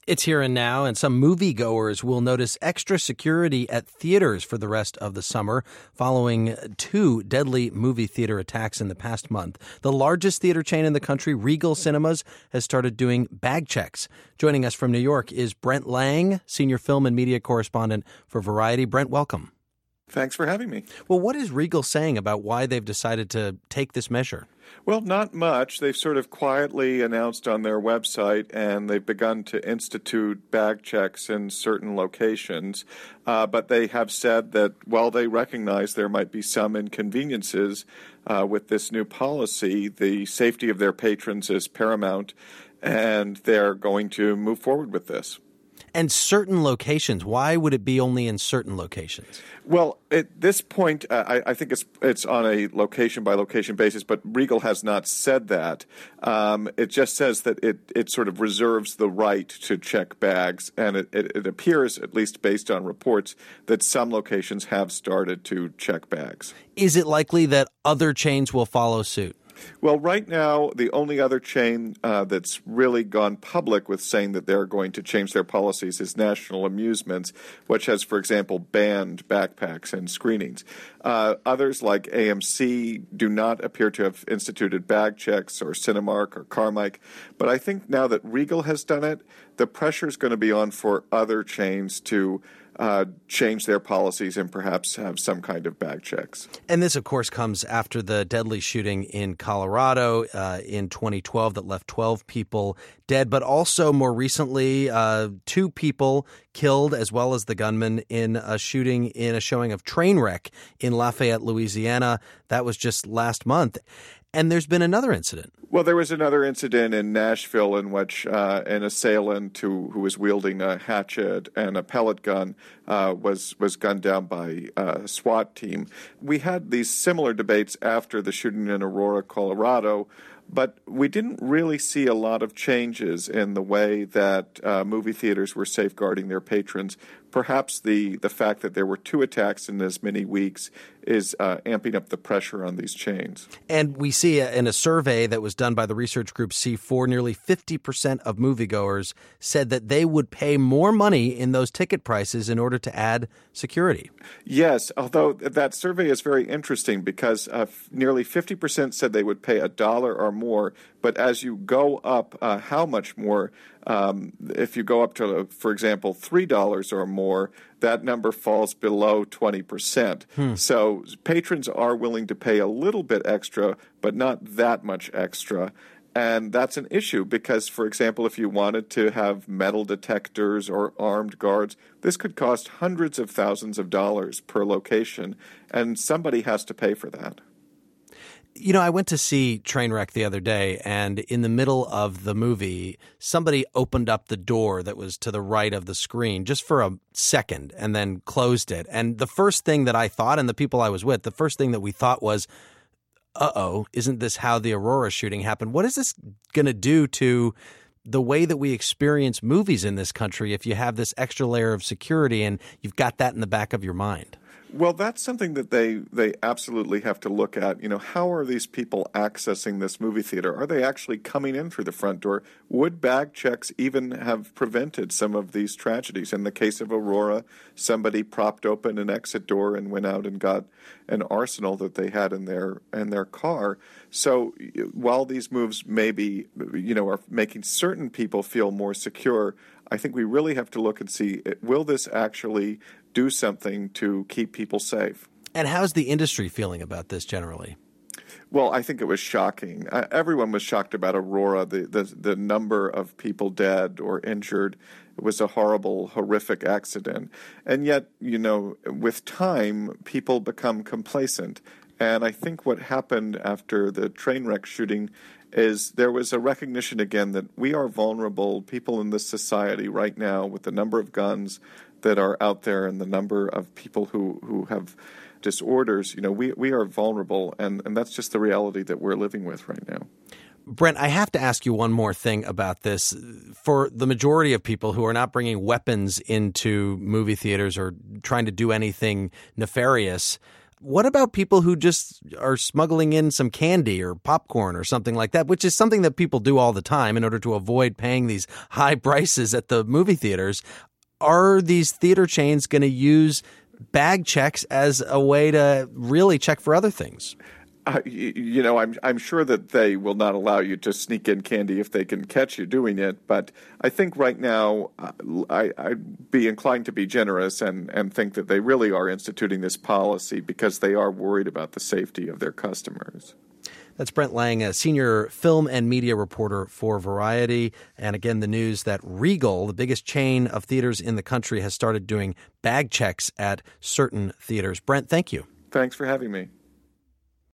It's here and now, and some moviegoers will notice extra security at theaters for the rest of the summer following 2 deadly movie theater attacks in the past month. The largest theater chain in the country, Regal Cinemas, has started doing bag checks. Joining us from New York is Brent Lang, senior film and media correspondent for Variety. Brent, welcome. Thanks for having me. Well, what is Regal saying about why they've decided to take this measure? Well, not much. They've sort of quietly announced on their website, and they've begun to institute bag checks in certain locations. But they have said that while they recognize there might be some inconveniences with this new policy, the safety of their patrons is paramount, and they're going to move forward with this. And certain locations, why would it be only in certain locations? Well, at this point, I think it's on a location-by-location basis, but Regal has not said that. It just says that it sort of reserves the right to check bags, and it appears, at least based on reports, that some locations have started to check bags. Is it likely that other chains will follow suit? Well, right now, the only other chain that's really gone public with saying that they're going to change their policies is National Amusements, which has, for example, banned backpacks and screenings. Others, like AMC, do not appear to have instituted bag checks, or Cinemark or Carmike. But I think now that Regal has done it, the pressure is going to be on for other chains to change their policies and perhaps have some kind of bag checks. And this, of course, comes after the deadly shooting in Colorado in 2012 that left 12 people dead, but also more recently 2 people killed, as well as the gunman, in a shooting in a showing of Trainwreck in Lafayette, Louisiana. That was just last month. And there's been another incident. Well, there was another incident in Nashville in which an assailant who was wielding a hatchet and a pellet gun was gunned down by a SWAT team. We had these similar debates after the shooting in Aurora, Colorado, but we didn't really see a lot of changes in the way that movie theaters were safeguarding their patrons. Perhaps the fact that there were 2 attacks in as many weeks is amping up the pressure on these chains. And we see in a survey that was done by the research group C4, nearly 50% of moviegoers said that they would pay more money in those ticket prices in order to add security. Yes, although that survey is very interesting because nearly 50% said they would pay $1 or more, but as you go up, how much more? If you go up to, for example, $3 or more, that number falls below 20%. So patrons are willing to pay a little bit extra, but not that much extra. And that's an issue because, for example, if you wanted to have metal detectors or armed guards, this could cost hundreds of thousands of dollars per location, and somebody has to pay for that. You know, I went to see Trainwreck the other day, and in the middle of the movie, somebody opened up the door that was to the right of the screen just for a second and then closed it. And the first thing that I thought, and the people I was with, the first thing that we thought was, isn't this how the Aurora shooting happened? What is this going to do to the way that we experience movies in this country if you have this extra layer of security and you've got that in the back of your mind? Well, that's something that they absolutely have to look at. You know, how are these people accessing this movie theater? Are they actually coming in through the front door? Would bag checks even have prevented some of these tragedies? In the case of Aurora, somebody propped open an exit door and went out and got an arsenal that they had in their car. So while these moves maybe, are making certain people feel more secure, I think we really have to look and see, will this actually do something to keep people safe? And how's the industry feeling about this generally? Well, I think it was shocking. Everyone was shocked about Aurora, the number of people dead or injured. It was a horrible, horrific accident. And yet, with time, people become complacent. And I think what happened after the Trainwreck shooting is there was a recognition again that we are vulnerable people in this society right now with the number of guns that are out there and the number of people who have disorders. We are vulnerable, and that's just the reality that we're living with right now. Brent, I have to ask you one more thing about this. For the majority of people who are not bringing weapons into movie theaters or trying to do anything nefarious, What about people who just are smuggling in some candy or popcorn or something like that, which is something that people do all the time in order to avoid paying these high prices at the movie theaters? Are these theater chains going to use bag checks as a way to really check for other things? I'm sure that they will not allow you to sneak in candy if they can catch you doing it. But I think right now I'd be inclined to be generous and think that they really are instituting this policy because they are worried about the safety of their customers. That's Brent Lang, a senior film and media reporter for Variety. And again, the news that Regal, the biggest chain of theaters in the country, has started doing bag checks at certain theaters. Brent, thank you. Thanks for having me.